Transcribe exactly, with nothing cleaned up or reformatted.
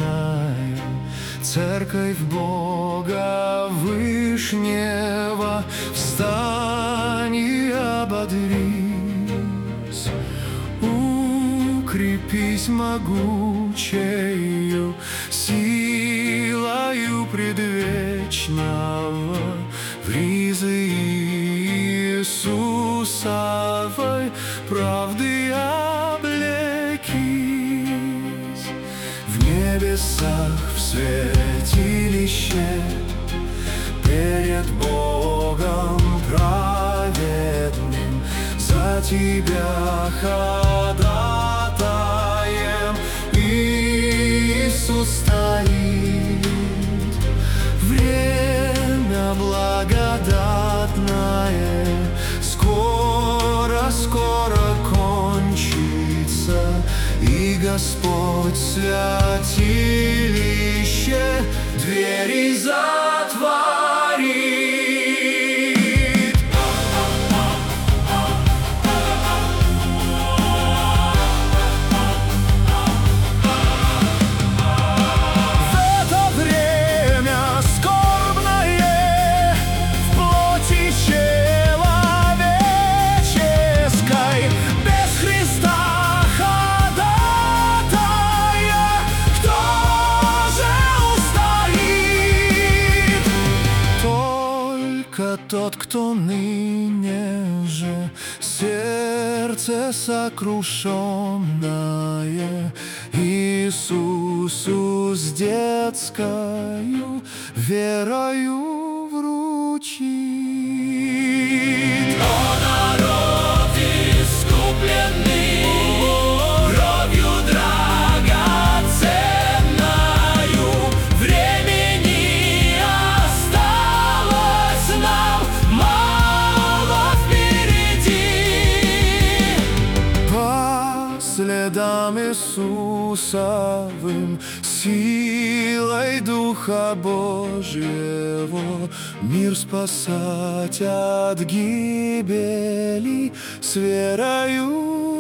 вечная, Церковь Бога Вышнего, встань и ободрись, укрепись могучею силою предвечного, в ризы Иисусовой правды облекись. В небесах, в святилище, перед Богом праведным, за тебя ходатаем Иисус стоит. Время благодатное скоро, скоро кончится, и Господь святилище двери затворит. Тот, кто ныне же сердце сокрушенное Иисусу с детскою верою вручит. О, народ искупленный кровью драгоценною, времени осталось нам мало впереди. По следам Иисусовым, силой Духа Божьего, мир спасать от гибели с верою